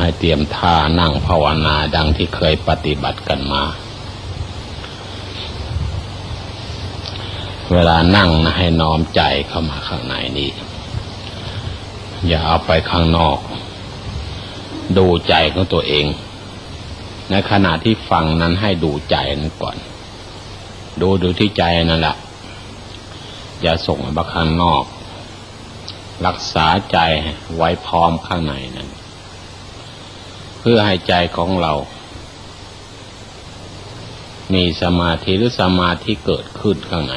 ให้เตรียมท่านั่งภาวนาดังที่เคยปฏิบัติกันมาเวลานั่งนะให้น้อมใจเข้ามาข้างในนี้อย่าเอาไปข้างนอกดูใจของตัวเองในขณะที่ฟังนั้นให้ดูใจนั้นก่อนดูที่ใจนั่นแหละอย่าส่งไปข้างนอกรักษาใจไว้พร้อมข้างในนั้นเพื่อให้ใจของเรามีสมาธิหรือสมาธิเกิดขึ้นข้างใน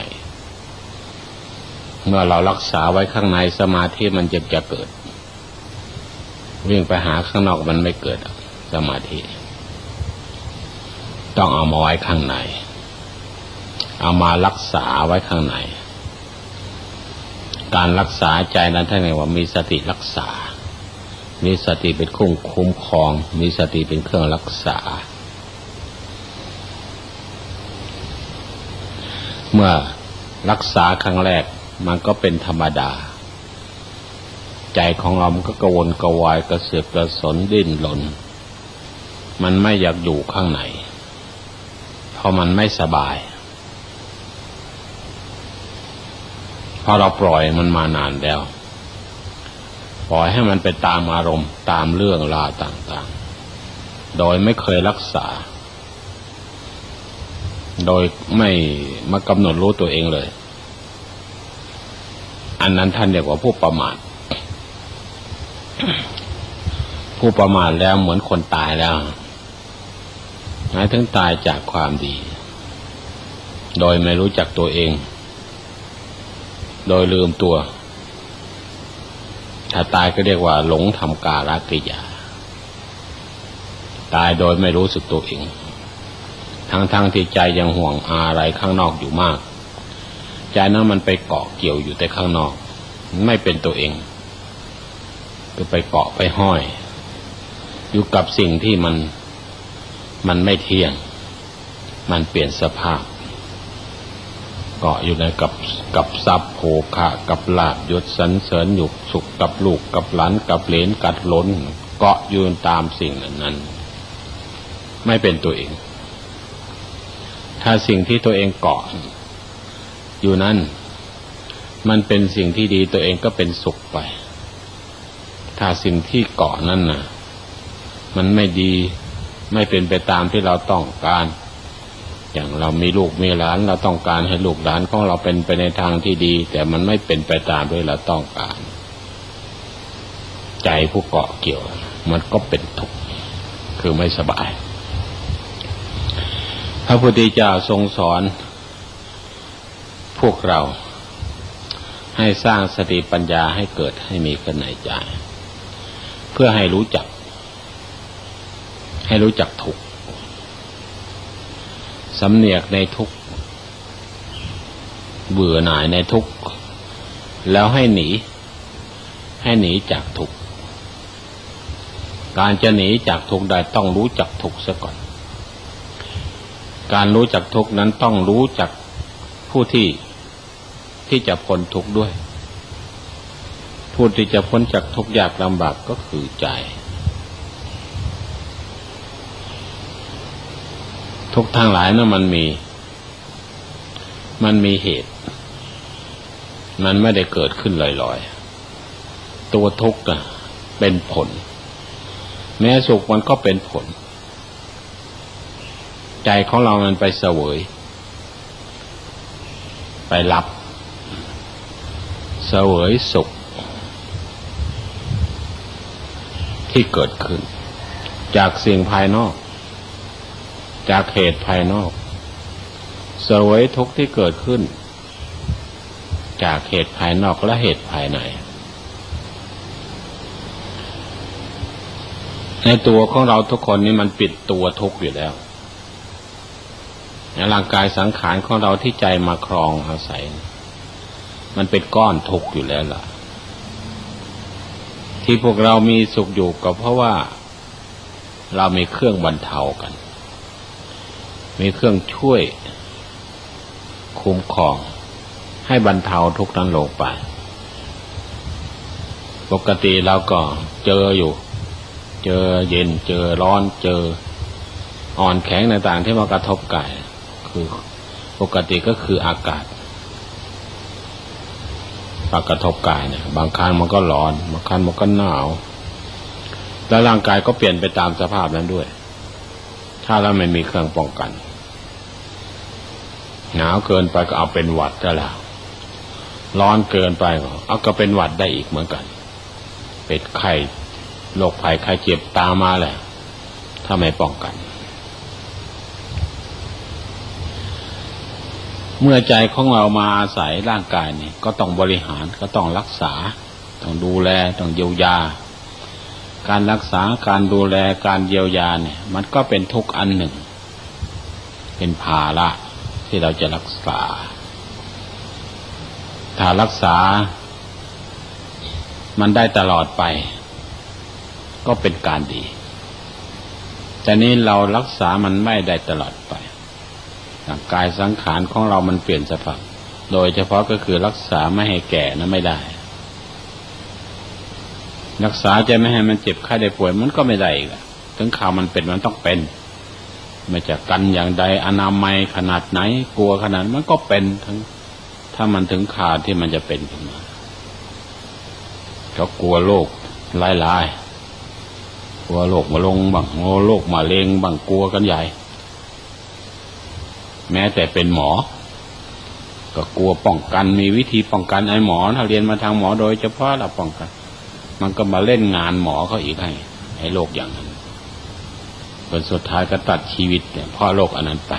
เมื่อเรารักษาไว้ข้างในสมาธิมันจะเกิดวิ่งไปหาข้างนอกมันไม่เกิดสมาธิต้องเอามาไว้ข้างในเอามารักษาไว้ข้างในการรักษาใจนั้นท่านเรียกว่ามีสติรักษามีสติเป็นคุ้มครองมีสติเป็นเครื่องรักษาเมื่อรักษาครั้งแรกมันก็เป็นธรรมดาใจของเรามันก็กระวนกระวายกระเสือกกระสนดิ้นรนมันไม่อยากอยู่ข้างในเพราะมันไม่สบายเพราะเราปล่อยมันมานานแล้วปล่อยให้มันไปตามอารมณ์ตามเรื่องราวต่างๆโดยไม่เคยรักษาโดยไม่มากำหนดรู้ตัวเองเลยอันนั้นท่านเรียกว่าผู้ประมาทผู้ประมาทแล้วเหมือนคนตายแล้วหมายถึงตายจากความดีโดยไม่รู้จักตัวเองโดยลืมตัวถ้าตายก็เรียกว่าหลงทำกาลกิริยาตายโดยไม่รู้สึกตัวเองทั้งที่ใจยังห่วงอะไรข้างนอกอยู่มากใจนั้นมันไปเกาะเกี่ยวอยู่แต่ข้างนอกไม่เป็นตัวเองก็ไปเกาะไปห้อยอยู่กับสิ่งที่มันไม่เที่ยงมันเปลี่ยนสภาพเกาะอยู่ในกับทรัพย์โภคะกับลาภยศสรรเสริญอยู่สุขกับลูกกับหลานกับเหลนกัดล้นเกาะอยู่ตามสิ่งนั้นไม่เป็นตัวเองถ้าสิ่งที่ตัวเองเกาะอยู่นั้นมันเป็นสิ่งที่ดีตัวเองก็เป็นสุขไปถ้าสิ่งที่เกาะนั้นน่ะมันไม่ดีไม่เป็นไปตามที่เราต้องการอย่างเรามีลูกมีหลานเราต้องการให้ลูกหลานของเราเป็นไปในทางที่ดีแต่มันไม่เป็นไปตามที่เราต้องการใจผู้เกาะเกี่ยวมันก็เป็นทุกข์คือไม่สบายพระพุทธเจ้าทรงสอนพวกเราให้สร้างสติปัญญาให้เกิดให้มีขึ้นในใจเพื่อให้รู้จักทุกข์สำเนียกในทุกข์เบื่อหน่ายในทุกข์แล้วให้หนีจากทุกข์การจะหนีจากทุกข์ได้ต้องรู้จักทุกข์ซะก่อนการรู้จักทุกข์นั้นต้องรู้จักผู้ที่จะพ้นทุกข์ด้วยผู้ที่จะพ้นจากทุกข์ยากลำบากก็คือใจทุกข์ทั้งหลายนั้นมันมีเหตุมันไม่ได้เกิดขึ้นลอยๆตัวทุกข์เป็นผลแม้สุขมันก็เป็นผลใจของเรามันไปเสวยไปรับเสวยสุขที่เกิดขึ้นจากสิ่งภายนอกจากเหตุภายนอกเสวยทุกข์ที่เกิดขึ้นจากเหตุภายนอกและเหตุภายในในตัวของเราทุกคนนี้มันปิดตัวทุกข์อยู่แล้วร่างกายสังขารของเราที่ใจมาครองอาศัยมันเป็นก้อนทุกข์อยู่แล้วล่ะที่พวกเรามีสุขอยู่ก็เพราะว่าเรามีเครื่องบรรเทากันมีเครื่องช่วยคุ้มครองให้บรรเทาทุกข์นั้นลงไปปกติเราก็เจออยู่เจอเย็นเจอร้อนเจออ่อนแข็งต่างๆที่มากระทบกายคือปกติก็คืออากาศมากระทบกายเนี่ยบางครั้งมันก็ร้อนบางครั้งมันก็หนาวแล้วร่างกายก็เปลี่ยนไปตามสภาพนั้นด้วยถ้าเราไม่มีเครื่องป้องกันหนาวเกินไปก็เอาเป็นหวัดได้แล้วร้อนเกินไปก็เป็นหวัดได้อีกเหมือนกันเป็นไข้โรคภัยไข้เจ็บตามมาแหละถ้าไม่ป้องกันเมื่อใจของเรามาอาศัยร่างกายนี่ก็ต้องบริหารก็ต้องรักษาต้องดูแลต้องเยียวยาการรักษาการดูแลการเยียวยาเนี่ยมันก็เป็นทุกข์อันหนึ่งเป็นภาระที่เราจะรักษาถ้ารักษามันได้ตลอดไปก็เป็นการดีแต่นี้เรารักษามันไม่ได้ตลอดไปร่างกายสังขารของเรามันเปลี่ยนสภาพโดยเฉพาะก็คือรักษาไม่ให้แก่นะไม่ได้รักษาใจไม่ให้มันเจ็บไข้ได้ป่วยมันก็ไม่ได้อีกถึงข่าวมันเป็นมันต้องเป็นไม่จะกันอย่างใดอนามัยขนาดไหนกลัวขนาดมันก็เป็นทั้งถ้ามันถึงข่าวที่มันจะเป็นขึ้นมาก็กลัวโรคหลายๆกลัวโรคมะเร็งบ้างโรคมะเร็งบ้างกลัวกันใหญ่แม้แต่เป็นหมอก็กลัวป้องกันมีวิธีป้องกันไอ้หมอถ้าเรียนมาทางหมอโดยเฉพาะเราป้องกันมันก็มาเล่นงานหมอเขาอีกให้โรคอย่างนั้นผลสุดท้ายก็ตัดชีวิตเนี่ยเพราะโรคอันนั้นไป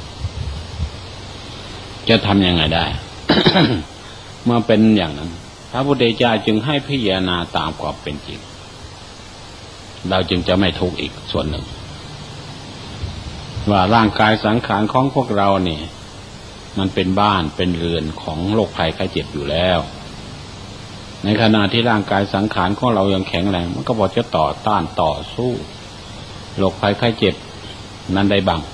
จะทำยังไงได้ เมื่อเป็นอย่างนั้นพระพุทธเจ้าจึงให้พิจารณาตามความเป็นจริงเราจึงจะไม่ทุกข์อีกส่วนหนึ่งว่าร่างกายสังขารของพวกเราเนี่ยมันเป็นบ้านเป็นเรือนของโรคภัยไข้เจ็บอยู่แล้วในขณะที่ร่างกายสังขารของเรายังแข็งแรงมันก็พอจะต่อต้านต่อสู้โรคภัยไข้เจ็บนั้นได้บ้าง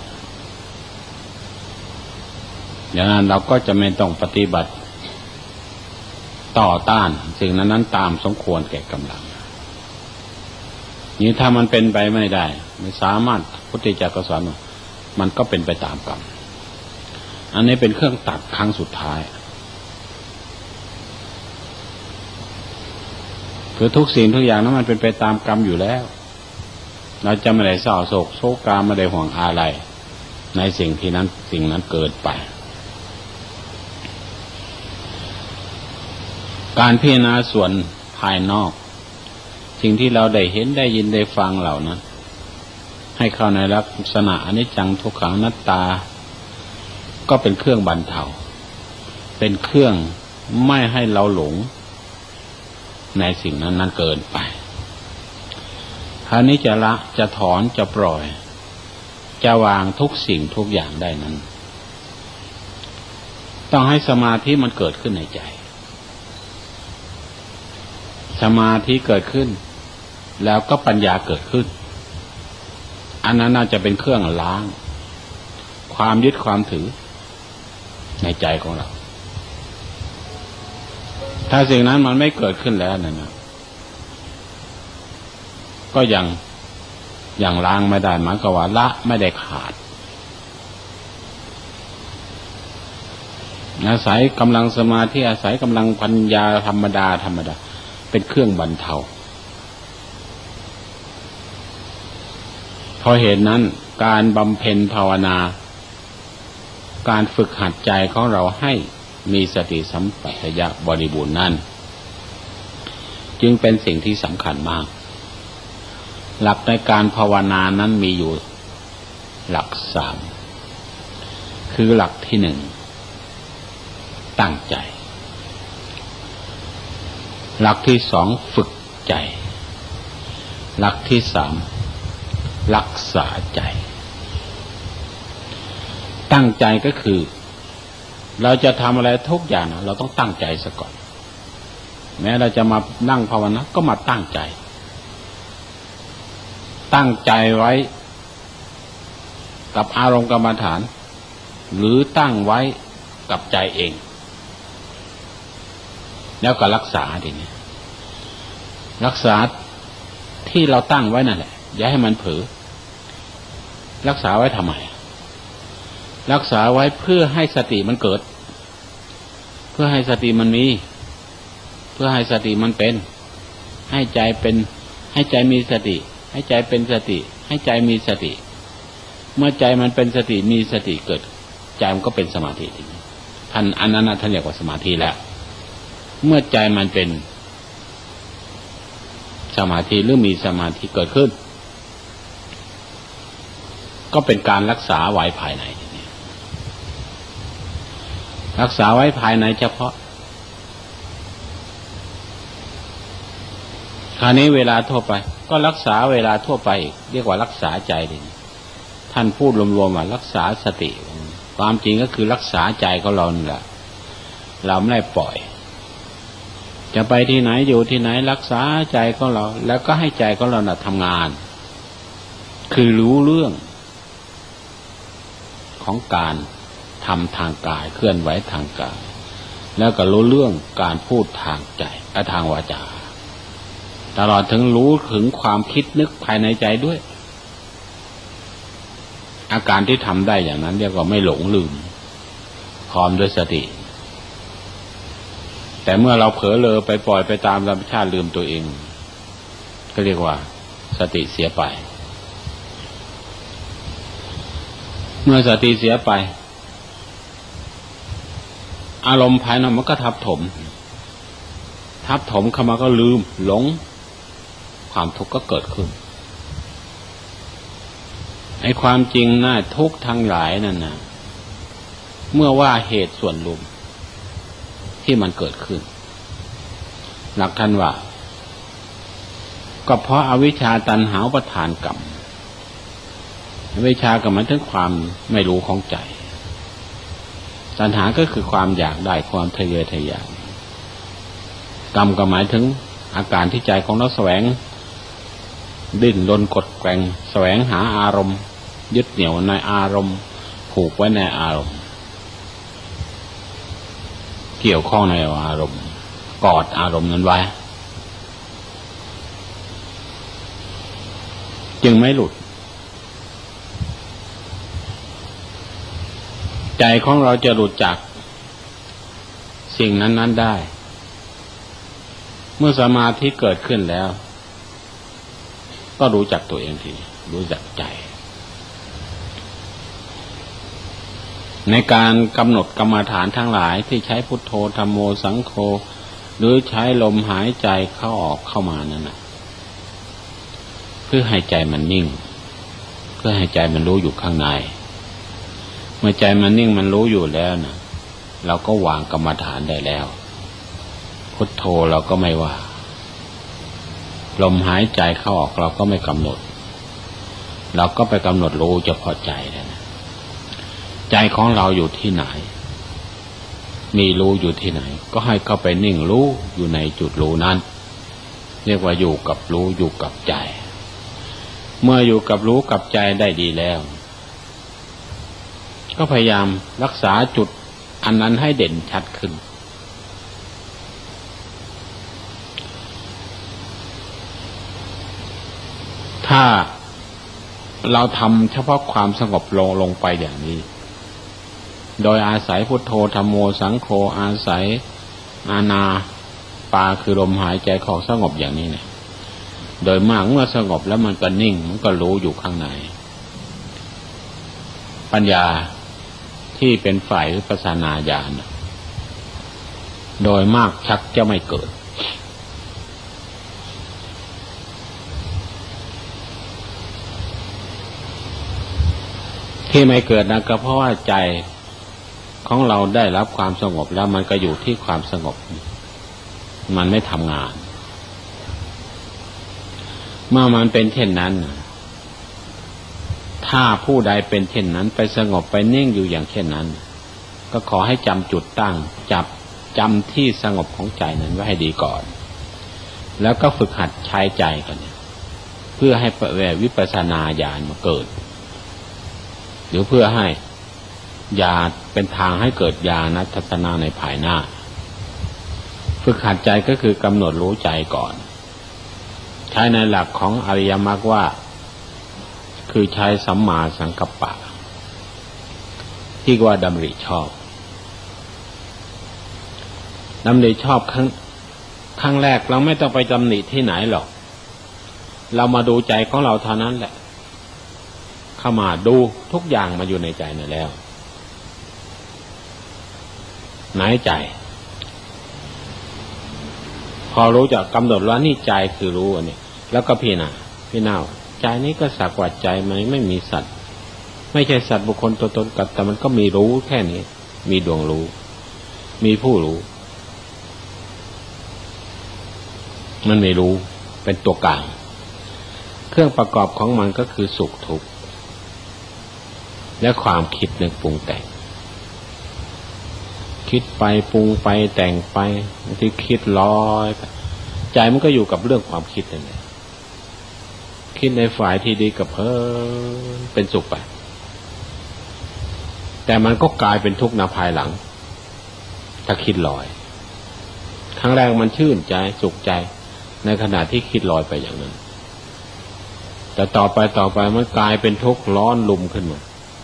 อย่างนั้นเราก็จะไม่ต้องปฏิบัติต่อต้านสิ่งนั้นตามสมควรแก่กำลังนี่ถ้ามันเป็นไปไม่ได้ไม่สามารถพุทธเจ้าก็สอนมันก็เป็นไปตามกรรมอันนี้เป็นเครื่องตัดครั้งสุดท้ายคือทุกสิ่งทุกอย่างนั้นมันเป็นไปตามกรรมอยู่แล้วเราจะไม่ได้เศร้าโศกโศกาไม่ได้ห่วงอะไรในสิ่งนั้นเกิดไปการพิจารณาส่วนภายนอกสิ่งที่เราได้เห็นได้ยินได้ฟังเหล่านั้นให้เข้าในลักษณะอนิจจังทุกขังอนัตตาก็เป็นเครื่องบรรเทาเป็นเครื่องไม่ให้เราหลงในสิ่งนั้นเกินไปคราวนี้จะละจะถอนจะปล่อยจะวางทุกสิ่งทุกอย่างได้นั้นต้องให้สมาธิมันเกิดขึ้นในใจสมาธิเกิดขึ้นแล้วก็ปัญญาเกิดขึ้นอันนั้นน่าจะเป็นเครื่องล้างความยึดความถือในใจของเราถ้าสิ่งนั้นมันไม่เกิดขึ้นแล้วนั่นนะก็ยังล้างไม่ได้หมายความว่าละไม่ได้ขาดอาศัยกำลังสมาธิอาศัยกำลังปัญญาธรรมดาเป็นเครื่องบรรเทาเพราะเหตุนั้นการบำเพ็ญภาวนาการฝึกหัดใจของเราให้มีสติสัมปชัญญะบริบูรณ์นั้นจึงเป็นสิ่งที่สำคัญมากหลักในการภาวนานั้นมีอยู่หลัก3คือหลักที่1ตั้งใจหลักที่2ฝึกใจหลักที่3รักษาใจตั้งใจก็คือเราจะทำอะไรทุกอย่างเราต้องตั้งใจซะก่อนแม้เราจะมานั่งภาวนาก็มาตั้งใจไว้กับอารมณ์กรรมฐานหรือตั้งไว้กับใจเองแล้วก็รักษาทีนี้รักษาที่เราตั้งไว้นั่นแหละอย่าให้มันเผลอรักษาไว้ทำไมรักษาไว้เพื่อให้สติมันเกิดเพื่อให้สติมันมีเพื่อให้สติมันเป็นให้ใจเป็นให้ใจมีสติให้ใจเป็นสติให้ใจมีสติเมื่อใจมันเป็นสติมีสติเกิดใจมันก็เป็นสมาธิท่านอันนั้นท่านเรียกว่าสมาธิแล้วเมื่อใจมันเป็นสมาธิหรือมีสมาธิเกิดขึ้นก็เป็นการรักษาไว้ภายในรักษาไว้ภายในเฉพาะคราวนี้เวลาทั่วไปก็รักษาเวลาทั่วไปเรียกว่ารักษาใจดิท่านพูดรวมๆว่ารักษาสติความจริงก็คือรักษาใจของเรานี่แหละเราไม่ได้ปล่อยจะไปที่ไหนอยู่ที่ไหนรักษาใจของเราแล้วก็ให้ใจของเราทำงานคือรู้เรื่องของการทำทางกายเคลื่อนไหวทางกายแล้วก็รู้เรื่องการพูดทางใจและทางวาจาตลอดถึงรู้ถึงความคิดนึกภายในใจด้วยอาการที่ทำได้อย่างนั้นเรียกว่าไม่หลงลืมพร้อมด้วยสติแต่เมื่อเราเผลอเลอไปปล่อยไปตามธรรมชาติลืมตัวเองก็เรียกว่าสติเสียไปเมื่อสติเสียไปอารมณ์ภายนอกมันก็ทับถมเข้ามาก็ลืมหลงความทุกข์ก็เกิดขึ้นไอ้ความจริงน่ะทุกข์ทั้งหลายนั่นนะเมื่อว่าเหตุส่วนรวมที่มันเกิดขึ้นหลักท่านว่าก็เพราะอวิชชาตัณหาอุปาทานกรรมอวิชชาก็หมายถึงความไม่รู้ของใจตัณหาก็คือความอยากได้ความทะเยอทะยานกรรมก็หมายถึงอาการที่ใจของเราแสวงดิ้นรนกดแกว่งแสวงหาอารมณ์ยึดเหนี่ยวในอารมณ์ผูกไว้ในอารมณ์เกี่ยวข้องในอารมณ์กอดอารมณ์นั้นไว้จึงไม่หลุดใจของเราจะหลุดจากสิ่งนั้นๆได้เมื่อสมาธิเกิดขึ้นแล้วก็รู้จักตัวเองทีรู้จักใจในการกำหนดกรรมฐานทั้งหลายที่ใช้พุทโธธัมโมสังโฆหรือใช้ลมหายใจเข้าออกเข้ามานั่นนะเพื่อให้ใจมันนิ่งเพื่อให้ใจมันรู้อยู่ข้างในเมื่อใจมันนิ่งมันรู้อยู่แล้วนะเราก็วางกรรมฐานได้แล้วพุทโธเราก็ไม่ว่าลมหายใจเข้าออกเราก็ไม่กำหนดเราก็ไปกำหนดรู้เฉพาะใจนะใจของเราอยู่ที่ไหนมีรู้อยู่ที่ไหนก็ให้เข้าไปนิ่งรู้อยู่ในจุดรู้นั้นเรียกว่าอยู่กับรู้อยู่กับใจเมื่ออยู่กับรู้กับใจได้ดีแล้วก็พยายามรักษาจุดอันนั้นให้เด่นชัดขึ้นถ้าเราทำเฉพาะความสงบลงไปอย่างนี้โดยอาศัยพุทโธธัมโมสังโฆอาศัยอานาปาคือลมหายใจเข้าสงบอย่างนี้เนี่ยโดยมากเมื่อสงบแล้วมันก็นิ่งมันก็รู้อยู่ข้างในปัญญาที่เป็นฝ่ายวิปัสสนาญาณโดยมากชักจะไม่เกิดที่ไม่เกิดนะก็เพราะว่าใจของเราได้รับความสงบแล้วมันก็อยู่ที่ความสงบมันไม่ทำงานเมื่อมันเป็นเช่นนั้นถ้าผู้ใดเป็นเช่นนั้นไปสงบไปนิ่งอยู่อย่างเช่นนั้นก็ขอให้จำจุดตั้งจำที่สงบของใจนั้นไว้ให้ดีก่อนแล้วก็ฝึกหัดใช้ใจกันเพื่อให้วิปัสสนาญาณมาเกิดหรือเพื่อให้ญาณเป็นทางให้เกิดญาณทัศนะในภายหน้าฝึกหัดใจก็คือกำหนดรู้ใจก่อนใช้ในหลักของอริยมรรคว่าคือใช้สัมมาสังกัปปะที่ว่าดำริชอบดำริชอบครั้งแรกเราไม่ต้องไปดำริที่ไหนหรอกเรามาดูใจของเราเท่านั้นแหละเข้ามาดูทุกอย่างมาอยู่ในใจนั่นแล้วไหนใจพอรู้จักกำหนดว่านี่ใจคือรู้อันนี้แล้วก็พี่นาใจนี้ก็สักว่าใจมันไม่มีสัตว์ไม่ใช่สัตว์บุคคลตัวตนกับแต่มันก็มีรู้แค่นี้มีดวงรู้มีผู้รู้มันไม่รู้เป็นตัวกลางเครื่องประกอบของมันก็คือสุขทุกข์และความคิดนึกปรุงแต่งคิดไปปรุงไปแต่งไปบางทีคิดลอยไปใจมันก็อยู่กับเรื่องความคิดนั่นแหละคิดในฝ่ายที่ดีกับเพลินเป็นสุขไปแต่มันก็กลายเป็นทุกข์ในภายหลังถ้าคิดลอยครั้งแรกมันชื่นใจสุขใจในขณะที่คิดลอยไปอย่างนั้นแต่ต่อไปมันกลายเป็นทุกข์ร้อนลุมขึ้นมา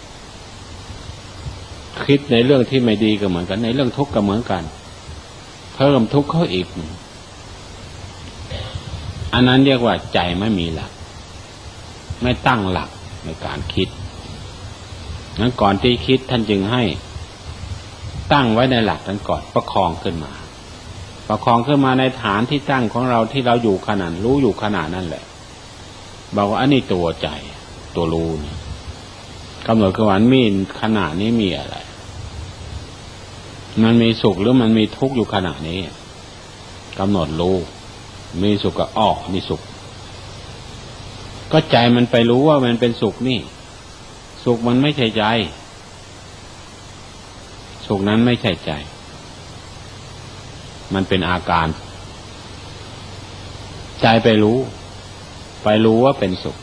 คิดในเรื่องที่ไม่ดีก็เหมือนกันในเรื่องทุกข์ก็เหมือนกันเพิ่มทุกข์เข้าอีกอันนั้นเรียกว่าใจไม่มีหลักไม่ตั้งหลักในการคิดงั้นก่อนที่คิดท่านจึงให้ตั้งไว้ในหลักนั้นก่อนประคองขึ้นมาในฐานที่ตั้งของเราที่เราอยู่ขนาดรู้อยู่ขนาดนั่นแหละบอกว่าอันนี้ตัวใจตัวรู้เนี่ยกำหนดคือว่ามีขนาดนี้มีอะไรมันมีสุขหรือมันมีทุกข์อยู่ขนาดนี้กำหนดรู้มีสุขก็มีสุขก็ใจมันไปรู้ว่ามันเป็นสุขนี่สุขมันไม่ใช่ใจสุขนั้นไม่ใช่ใจมันเป็นอาการใจไปรู้ว่าเป็นสุข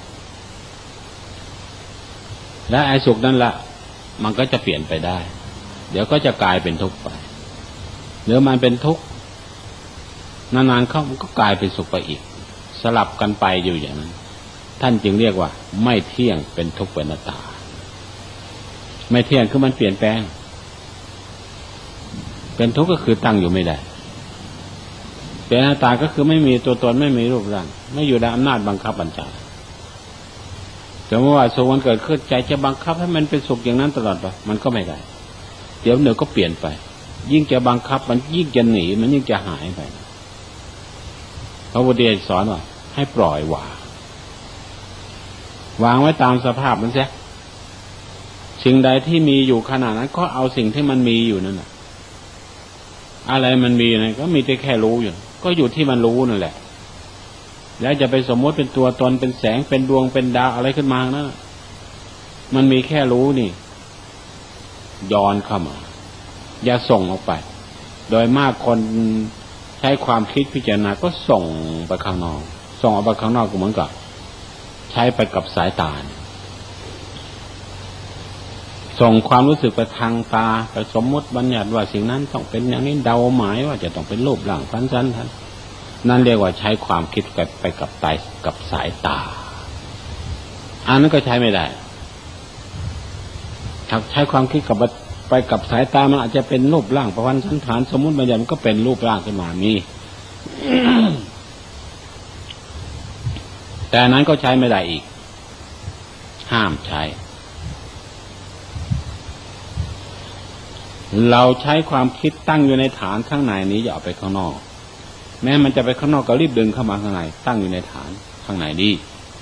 และไอ้สุขนั่นละมันก็จะเปลี่ยนไปได้เดี๋ยวก็จะกลายเป็นทุกข์ไปหรือมันเป็นทุกข์นานๆเข้ามันก็กลายเป็นสุขไปอีกสลับกันไปอยู่อย่างนั้นท่านจึงเรียกว่าไม่เที่ยงเป็นทุกข์เป็นอนัตตาไม่เที่ยงคือมันเปลี่ยนแปลงเป็นทุกข์ก็คือตั้งอยู่ไม่ได้เป็นอนัตตาก็คือไม่มีตัวตนไม่มีรูปร่างไม่อยู่ในอำนาจบังคับบัญชาแต่เมื่อว่าสุขมันเกิดขึ้นใจจะบังคับให้มันเป็นสุขอย่างนั้นตลอดไปมันก็ไม่ได้เดี๋ยวก็เปลี่ยนไปยิ่งจะบังคับมันยิ่งจะหนีมันยิ่งจะหายไปพระพุทธเจ้าสอนว่าให้ปล่อยวางไว้ตามสภาพมันเสียสิ่งใดที่มีอยู่ขณะนั้นก็เอาสิ่งที่มันมีอยู่นั่นแหละอะไรมันมีอะไรก็มีแต่แค่รู้อยู่ก็อยู่ที่มันรู้นั่นแหละแล้วจะไปสมมติเป็นตัวตนเป็นแสงเป็นดวงเป็นดาวอะไรขึ้นมานั่นมันมีแค่รู้นี่ย้อนเข้ามาอย่าส่งออกไปโดยมากคนใช้ความคิดพิจารณาก็ส่งไปข้างนอกส่งออกไปข้างนอกก็เหมือนกับใช้ไปกับสายตาส่งความรู้สึกไปทางตาไปสมมติบัญญัติว่าสิ่งนั้นต้องเป็นอย่างนี้เดาหมายว่าจะต้องเป็นรูปร่างพันธุ์นั้นนั่นเรียกว่าใช้ความคิดไปกับสายตาอันนั้นก็ใช้ไม่ได้ถ้าใช้ความคิดไปกับสายตามันอาจจะเป็นรูปร่างประพันธ์สันฐานสมมุติบัญญัติมันก็เป็นรูปร่างขึ้นมามี แต่นั้นก็ใช้ไม่ได้อีกห้ามใช้เราใช้ความคิดตั้งอยู่ในฐานข้างในนี้อย่าเอาไปข้างนอกแม้มันจะไปข้างนอกก็รีบดึงเข้ามาข้างในตั้งอยู่ในฐานข้างในดี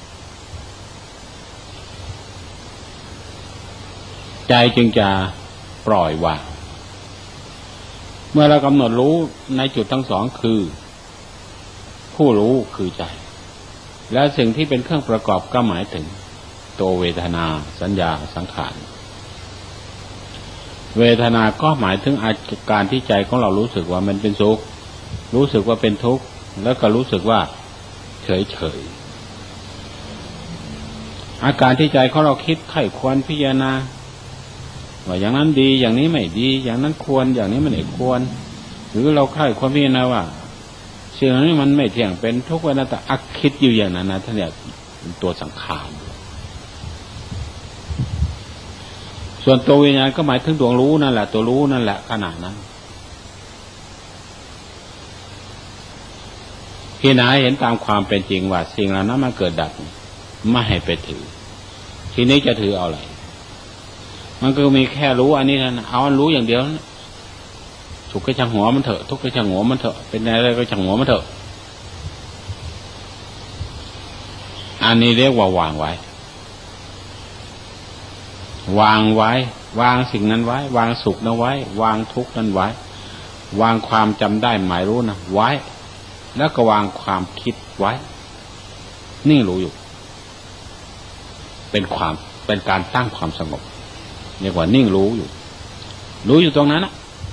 ใจจึงจะปล่อยวางเมื่อเรากำหนดรู้ในจุดทั้งสองคือผู้รู้คือใจและสิ่งที่เป็นเครื่องประกอบก็หมายถึงตัวเวทนาสัญญาสังขารเวทนาก็หมายถึงอาการที่ใจของเรารู้สึกว่ามันเป็นสุขรู้สึกว่าเป็นทุกข์แล้วก็รู้สึกว่าเฉยๆอาการที่ใจของเราคิดไข้ควรพิจารณาว่าอย่างนั้นดีอย่างนี้ไม่ดีอย่างนั้นควรอย่างนี้ไม่ควรหรือเราไข้ควรพิจารณาว่าสิ่งนี้มันไม่เที่ยงเป็นทุกข์อนัตตาอักคิดอยู่อย่างนั้นนะท่านเนี่ยเป็นตัวสังขารส่วนตัววิญญาณก็หมายถึงดวงรู้นั่นแหละตัวรู้นั่นแหละขณะนั้นพิจารณาเห็นตามความเป็นจริงว่าสิ่งเหล่านั้นมันเกิดดับไม่ให้ไปถือทีนี้จะถือเอาอะไรมันก็มีแค่รู้อันนี้นะเอาอันรู้อย่างเดียวสุขก็ช่างหัวมันเถอะทุกข์ก็ช่างหัวมันเถอะเป็นอะไรก็ช่างหัวมันเถอะอันนี้เรียกว่าวางไว้วางไว้วางสิ่งนั้นไว้วางสุขนั้นไว้วางทุกข์นั้นไว้วางความจำได้หมายรู้นะไว้แล้วก็วางความคิดไว้นิ่งรู้อยู่เป็นการตั้งความสงบเรียกว่านิ่งรู้อยู่ตรงนั้นนะ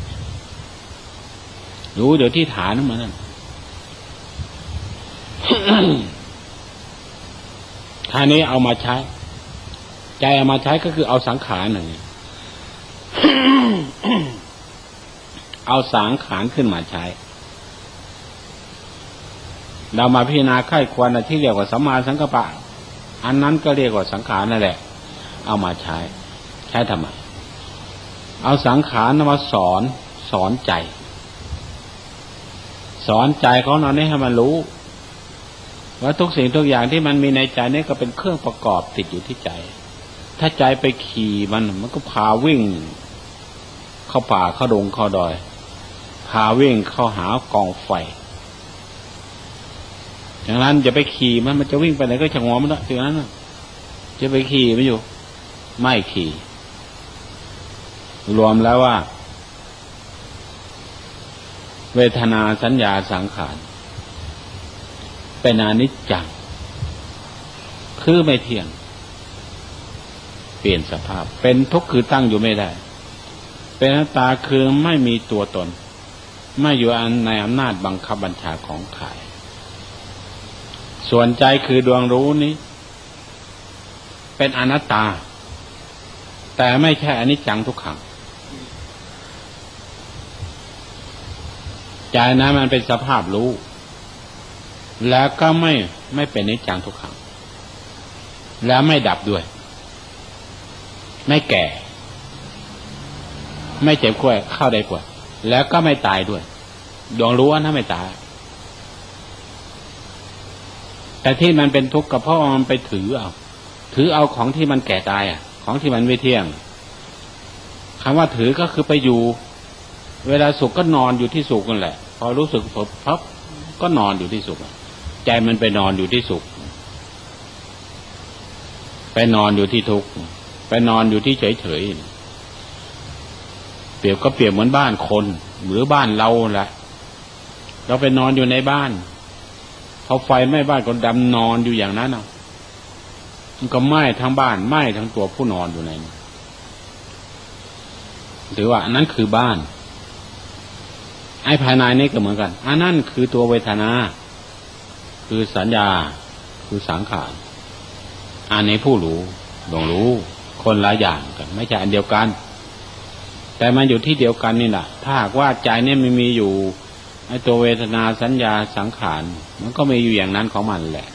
รู้เดี๋ยวที่ฐานนั่นมันนั่น ท่านี้เอามาใช้ใจเอามาใช้ก็คือเอาสังขารหนึ่ง เอาสังขารขึ้นมาใช้เรามาพิจารณาไข้ควรที่เรียกว่าสัมมาสังกัปปะอันนั้นก็เรียกว่าสังขารนั่นแหละเอามาใช้ทำไมเอาสังขารมาสอนใจของเราเนี่ยให้มันรู้ว่าทุกสิ่งทุกอย่างที่มันมีในใจนี่ก็เป็นเครื่องประกอบติดอยู่ที่ใจถ้าใจไปขี่มันก็พาวิ่งเข้าป่าเข้าดงเข้าดอยพาวิ่งเข้าหากองไฟอย่างนั้นจะไปขี่มันจะวิ่งไปไหนก็ช่างหัวมันละอย่างนั้นจะไปขี่ไม่อยู่ไม่ขี่รวมแล้วว่าเวทนาสัญญาสังขารเป็นอนิจจังคือไม่เที่ยงเปลี่ยนสภาพเป็นทุกข์คือตั้งอยู่ไม่ได้เป็นอนัตตาคือไม่มีตัวตนไม่อยู่ในอำนาจบังคับบัญชาของใครส่วนใจคือดวงรู้นี้เป็นอนัตตาแต่ไม่ใช่อนิจจังทุกขังใจนั้นมันเป็นสภาพรู้แล้วก็ไม่เป็นอนิจจังทุกขังแล้วไม่ดับด้วยไม่แก่ไม่เจ็บป่วยเข้าได้ป่วยแล้วก็ไม่ตายด้วยดวงรู้ว่าถ้าไม่ตายแต่ที่มันเป็นทุกข์ก็เพราะมันไปถือเอาของที่มันแก่ตายของที่มันไม่เที่ยงคำว่าถือก็คือไปอยู่เวลาสุขก็นอนอยู่ที่สุขนั่นแหละพอรู้สึกพับก็นอนอยู่ที่สุขใจมันไปนอนอยู่ที่สุขไปนอนอยู่ที่ทุกข์ไปนอนอยู่ที่เฉยๆเปรียบก็เปรียบเหมือนบ้านคนหรือบ้านเราแหละเราไปนอนอยู่ในบ้านพอไฟไหม้บ้านก็ดำนอนอยู่อย่างนั้นมันก็ไหม้ทั้งบ้านไหม้ทั้งตัวผู้นอนอยู่ในนั้นถือว่าอันนั้นคือบ้านไอ้ภายในนี่ก็เหมือนกันอันนั้นคือตัวเวทนาคือสัญญาคือสังขารอันนี้ผู้รู้ดวงรู้คนละอย่างกันไม่ใช่อันเดียวกันแต่มันอยู่ที่เดียวกันนี่แหละถ้าหากว่าใจเนี่ยมันมีอยู่ไอ้ตัวเวทนาสัญญาสังขารมันก็มีอยู่อย่างนั้นของมันแหละ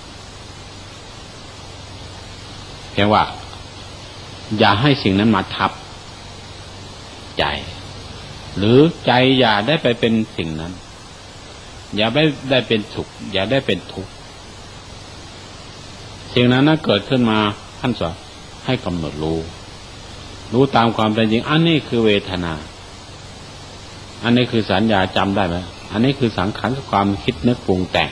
เพียงว่าอย่าให้สิ่งนั้นมาทับใจหรือใจอย่าได้ไปเป็นสิ่งนั้นอย่าได้เป็นสุขอย่าได้เป็นทุกข์สิ่งนั้นเกิดขึ้นมาท่านสอนให้กำหนดรู้ตามความเป็นจริงอันนี้คือเวทนาอันนี้คือสัญญาจำได้ไหมอันนี้คือสังขารความคิดนึกปรุงแต่ง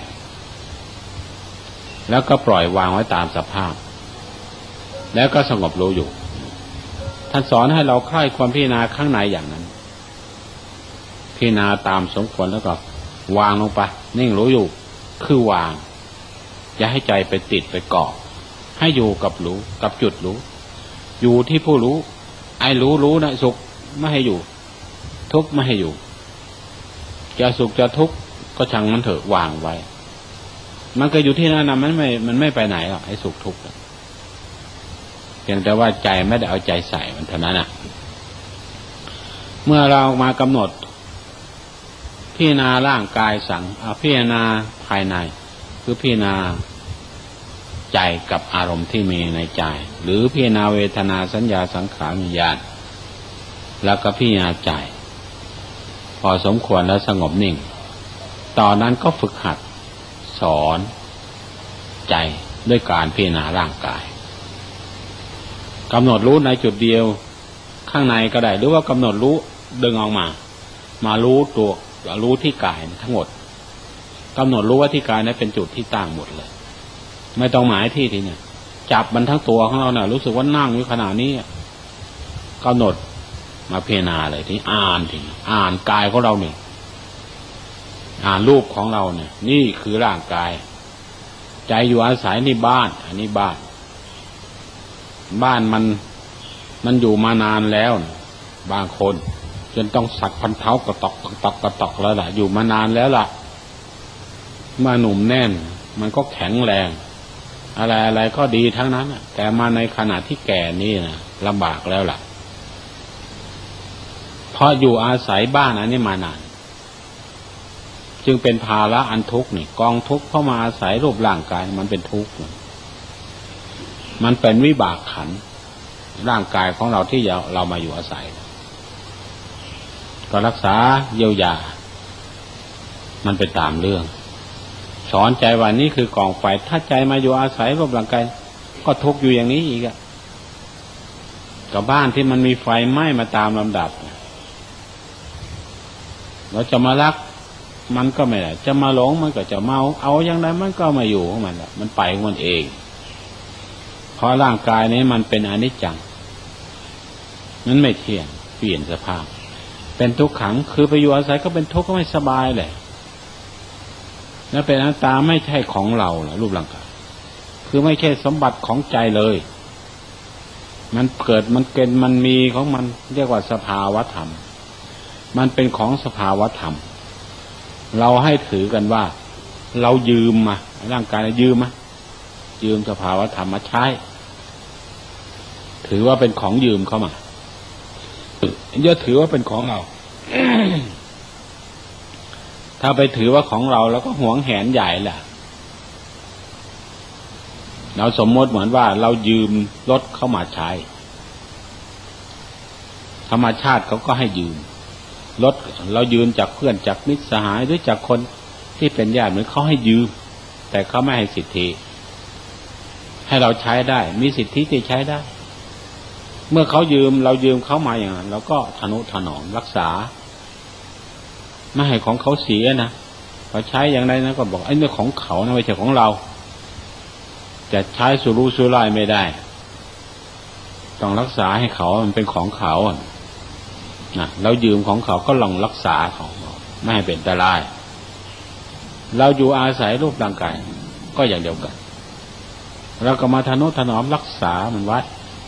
แล้วก็ปล่อยวางไว้ตามสภาพแล้วก็สงบรู้อยู่ท่านสอนให้เราใคร่ความพิจารณาข้างในอย่างนั้นพิจารณาตามสมควรแล้วก็วางลงไปนิ่งรู้อยู่คือวางอย่าให้ใจไปติดไปเกาะให้อยู่กับรู้กับจุดรู้อยู่ที่ผู้รู้ไอ้รู้นะสุขไม่ให้อยู่ทุกข์ไม่ให้อยู่จะสุขจะทุกข์ก็ช่างมันเถอะวางไว้มันก็อยู่ที่นั่นนะมันไม่ไปไหนหรอกไอ้สุขทุกข์เพียงแต่ว่าใจไม่ได้เอาใจใส่มันเท่านั้นเมื่อเรามากำหนดพิจารณาร่างกายสังพิจารณาภายในคือพิจารณาใจกับอารมณ์ที่มีในใจหรือพิจารณาเวทนาสัญญาสังขารวิญญาณแล้วก็พิจารณาใจพอสมควรแล้วสงบนิ่งตอนนั้นก็ฝึกหัดสอนใจด้วยการพิจารณาร่างกายกำหนดรู้ในจุดเดียวข้างในก็ได้หรือว่ากำหนดรู้ดึงออกมารู้ตัวรู้ที่กายทั้งหมดกำหนดรู้ว่าที่กายนั้นเป็นจุดที่ตั้งหมดเลยไม่ต้องหมายที่ทีเนี่ยจับมันทั้งตัวของเราเนี่ยรู้สึกว่านั่งอยู่ขนาดนี้กำหนดมาพิจารณาเลยที่อ่านกายของเราเนี่ยอ่านรูปของเราเนี่ยนี่คือร่างกายใจอยู่อาศัยในบ้านอันนี้บ้านมันอยู่มานานแล้วบางคนจนต้องสักพันเท้ากระตอกแล้วล่ะอยู่มานานแล้วล่ะมาหนุ่มแน่นมันก็แข็งแรงอะไรก็ดีทั้งนั้นแต่มาในขณะที่แก่นี่นะลำบากแล้วล่ะเพราะอยู่อาศัยบ้านอันนี้มานานจึงเป็นภาระอันทุกข์นี่กองทุกข์เพราะมาอาศัยรูปร่างกายมันเป็นทุกข์มันเป็นวิบากขันธ์ร่างกายของเราที่เรามาอยู่อาศัยก็รักษาเยียวยามันไปตามเรื่องสอนใจว่านี่คือกองไฟถ้าใจมาอยู่อาศัยรูปร่างกายก็ทุกข์อยู่อย่างนี้อีกกับบ้านที่มันมีไฟไหม้มาตามลำดับเราจะมารักมันก็ไม่ได้จะมาหลงมันก็จะเมาเอาอย่างไรมันก็มาอยู่ของมันแหละมันไปของมันเองเพราะร่างกายนี้มันเป็นอนิจจังมันไม่เที่ยงเปลี่ยนสภาพเป็นทุกขังคือไปอยู่อาศัยก็เป็นทุกข์ก็ไม่สบายเลยแล้วเป็นอนัตตาไม่ใช่ของเรารูปร่างกายคือไม่ใช่สมบัติของใจเลยมันเกิดมันเกิดมันมีของมันเรียกว่าสภาวธรรมมันเป็นของสภาวธรรมเราให้ถือกันว่าเรายืมมาร่างกายยืมสภาวธรรมมาใช้ถือว่าเป็นของยืมเข้ามาอย่าถือว่าเป็นของเรา ถ้าไปถือว่าของเราแล้วก็หวงแหนใหญ่แหละเราสมมติเหมือนว่าเรายืมรถเข้ามาใช้ธรรมชาติเขาก็ให้ยืมรถเรายืมจากเพื่อนจากมิตรสหายหรือจากคนที่เป็นญาติเหมือนเขาให้ยืมแต่เขาไม่ให้สิทธิให้เราใช้ได้มีสิทธิที่ใช้ได้เมื่อเขายืมเรายืมเขามาอย่างนั้นเราก็ทนุถนอมรักษาไม่ให้ของเขาเสียนะพอใช้อย่างไรนะก็บอกไอ้เรื่องของเขานะไม่ใช่ของเราจะใช้สุรุ่ยสุร่ายไม่ได้ต้องรักษาให้เขามันเป็นของเขานะเรายืมของเขาก็ลองรักษาของเราไม่ให้เป็นอันตรายเราอยู่อาศัยรูปร่างกายก็อย่างเดียวกันเราก็มาทนุถนอมรักษามันไว้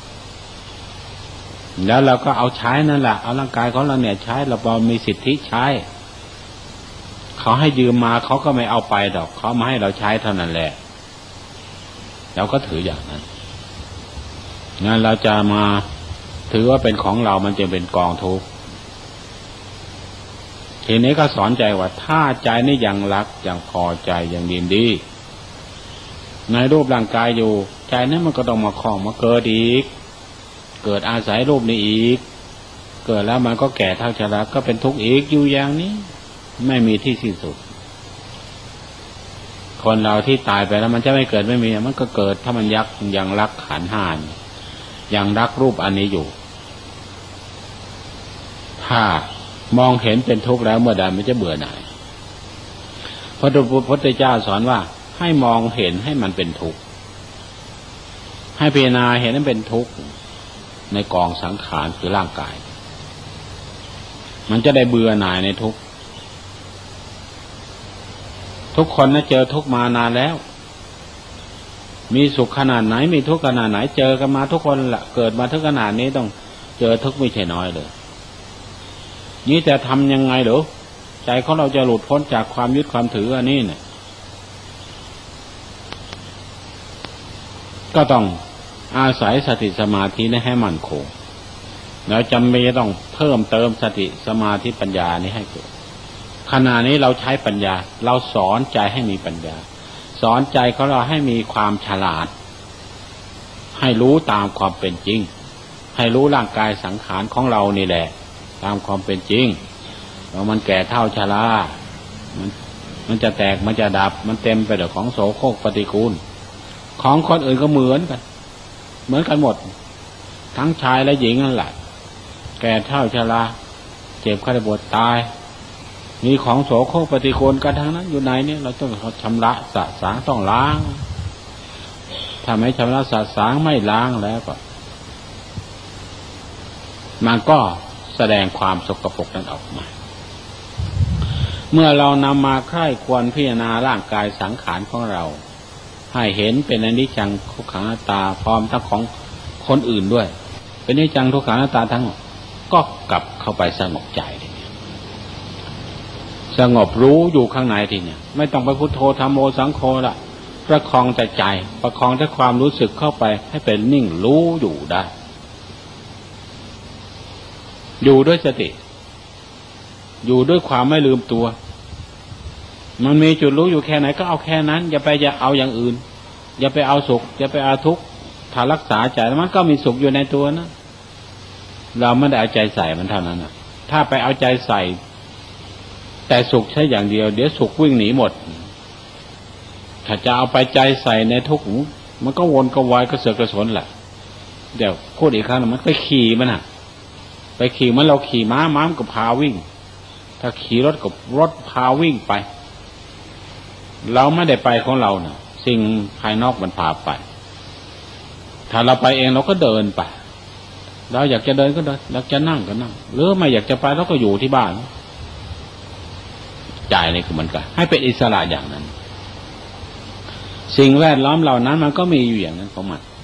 แล้วเราก็เอาใช้นั่นแหละเอาร่างกายของเราเนี่ยใช้เรามีสิทธิใช้เขาให้ยืมมาเขาก็ไม่เอาไปดอกเขามาให้เราใช้เท่านั้นแหละเราก็ถืออย่างนั้นงั้นเราจะมาถือว่าเป็นของเรามันจะเป็นกองทุกข์ทีนี้ก็สอนใจว่าถ้าใจนี่ยังรักยังพอใจยังยินดีในรูปร่างกายอยู่ใจนั้นมันก็ต้องมาคล้องมาเกิดอีกเกิดอาศัยรูปนี้อีกเกิดแล้วมันก็แก่เฒ่าชราก็เป็นทุกข์อีกอยู่อย่างนี้ไม่มีที่สิ้นสุดคนเราที่ตายไปแล้วมันจะไม่เกิดไม่มีมันก็เกิดถ้ามันยังรักขันธ์ห้ายังรักรูปอันนี้อยู่ถ้ามองเห็นเป็นทุกข์แล้วเมื่อใดมันจะเบื่อหน่ายพระพุทธเจ้าสอนว่าให้มองเห็นให้มันเป็นทุกข์ให้พิจารณาเห็นมันเป็นทุกข์ในกองสังขารคือร่างกายมันจะได้เบื่อหน่ายในทุกข์ทุกคนนะเจอทุกข์มานานแล้วมีสุขขนาดไหนมีทุกข์ขนาดไหนเจอกันมาทุกคนแหละเกิดมาถึงขนาดนี้ต้องเจอทุกข์ไม่ใช่น้อยเลยนี่แต่ทำยังไงหรอใจของเราจะหลุดพ้นจากความยึดความถืออันนี้เนี่ยก็ต้องอาศัยสติสมาธิให้มั่นคงแล้วจำเป็นต้องเพิ่มเติมสติสมาธิปัญญานี้ให้เกิดขณะนี้เราใช้ปัญญาเราสอนใจให้มีปัญญาสอนใจของเราให้มีความฉลาดให้รู้ตามความเป็นจริงให้รู้ร่างกายสังขารของเรานี่แหละตามความเป็นจริงว่ามันแก่เฒ่าชรามันจะแตกมันจะดับมันเต็มไปด้วยของโสโครกปฏิกูลของคนอื่นก็เหมือนกันหมดทั้งชายและหญิงนั่นแหละแก่เฒ่าชราเจ็บไข้ได้ป่วยตายมีของโสโครกปฏิกูลกันทั้งนั้นอยู่ในนี้เราต้องชำระสะสางต้องล้างถ้าไม่ชำระสะสางไม่ล้างแล้วก็มันก็แสดงความสกปรกนั้นออกมาเมื่อเรานำมาใคร่ควรพิจารณาร่างกายสังขารของเราให้เห็นเป็นอนิจจังทุกขังอนัตตาพร้อมทั้งของคนอื่นด้วยเป็นอนิจจังทุกขังอนัตตาทั้งหมดก็กลับเข้าไปสงบใจทีนี้สงบรู้อยู่ข้างในทีนี้ไม่ต้องไปพุทโธธัมโมสังโฆละประคองแต่ใจประคองแต่ความรู้สึกเข้าไปให้เป็นนิ่งรู้อยู่ได้อยู่ด้วยสติอยู่ด้วยความไม่ลืมตัวมันมีจุดรู้อยู่แค่ไหนก็เอาแค่นั้นอย่าเอาอย่างอื่นอย่าไปเอาสุขอย่าไปเอาทุกข์ถ้ารักษาใจมันก็มีสุขอยู่ในตัวนะเราไม่ได้เอาใจใส่มันเท่านั้นนะถ้าไปเอาใจใส่แต่สุขใช่อย่างเดียวเดี๋ยวสุขวิ่งหนีหมดถ้าจะเอาไปใจใส่ในทุกข์มันก็วนก็วายก็เสือกกระสนแหละเดี๋ยวพูดอีกครั้งมันไปขี่มันอ่ะไปขี่มันเราขี่ม้ามันก็พาวิ่งถ้าขี่รถกับรถพาวิ่งไปเราไม่ได้ไปของเราน่ะสิ่งภายนอกมันพาไปถ้าเราไปเองเราก็เดินไปเราอยากจะเดินก็เดินอยากจะนั่งก็นั่งหรือไม่อยากจะไปเราก็อยู่ที่บ้านใจนี่คือมันก็ให้เป็นอิสระอย่างนั้นสิ่งแวดล้อมเหล่านั้นมันก็มีอยู่อย่างนั้นของมัน